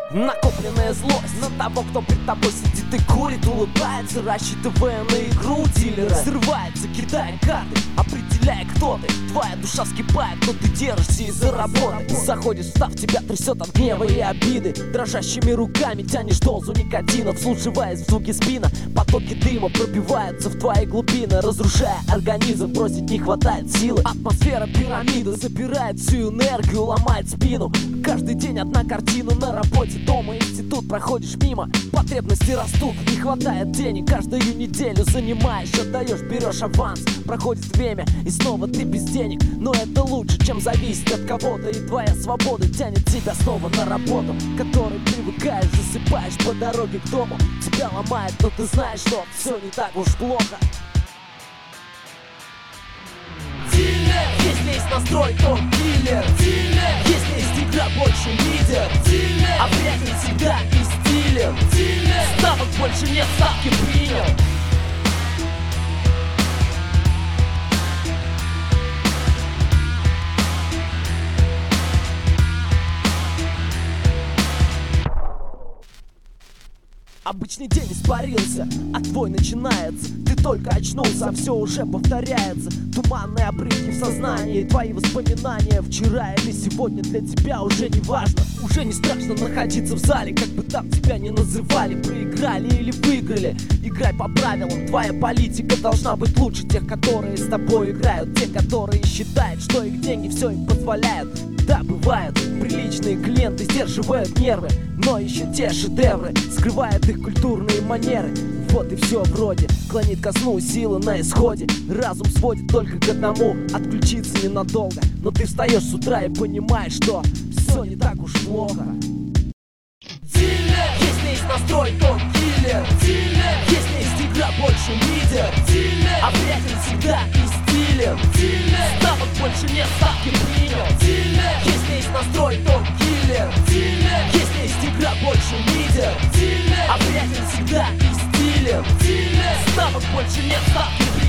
Накопленная злость на того, кто перед тобой сидит и курит, улыбается, рассчитывая на игру дилера. Срывается, кидая карты, определяя, кто ты. Твоя душа вскипает, но ты держишься из-за работы. Заходишь в став, тебя трясет от гнева и обиды. Дрожащими руками тянешь дозу никотина, вслушиваясь в звуки спина. Потоки дыма пробиваются в твои глубины, разрушая организм, бросить не хватает силы. Атмосфера пирамиды забирает всю энергию, ломает спину. Каждый день одна картина на работе, дома, институт, проходишь мимо. Потребности растут, не хватает денег. Каждую неделю занимаешь, отдаешь, берешь аванс. Проходит время, и снова ты без денег. Но это лучше, чем зависеть от кого-то. И твоя свобода тянет тебя снова на работу, к которой привыкаешь, засыпаешь по дороге к дому. Тебя ломает, но ты знаешь, что все не так уж плохо. Дилер, если есть настрой, то киллер. Дилер, если есть игра, больше лидер. Дилер, а вряд ли всегда и стилер. Дилер, ставок больше нет, ставки принял. Обычный день испарился, а твой начинается. Ты только очнулся, а все уже повторяется. Туманные обрывки в сознании, твои воспоминания вчера или сегодня для тебя уже не важно. Уже не страшно находиться в зале, как бы там тебя ни называли. Проиграли или выиграли, играй по правилам. Твоя политика должна быть лучше тех, которые с тобой играют. Те, которые считают, что их деньги все им позволяют. Да, бывают, приличные клиенты сдерживают нервы, но еще те шедевры скрывают их культурные манеры. Вот и все вроде клонит ко сну, силы на исходе. Разум сводит только к одному, отключиться ненадолго. Но ты встаешь с утра и понимаешь, что все не так уж плохо. Дилер, если есть настрой, то киллер. Дилер, если есть игра, больше лидер. Дилер, а вряд ли всегда и стилер. Дилер, ставок больше нет, ставки принял. Дилер, если есть настрой, то киллер. Дилер, если есть игра, больше лидер. Дилер, а вряд ли всегда и стилер. Дилер, ставок больше нет, ставки принял.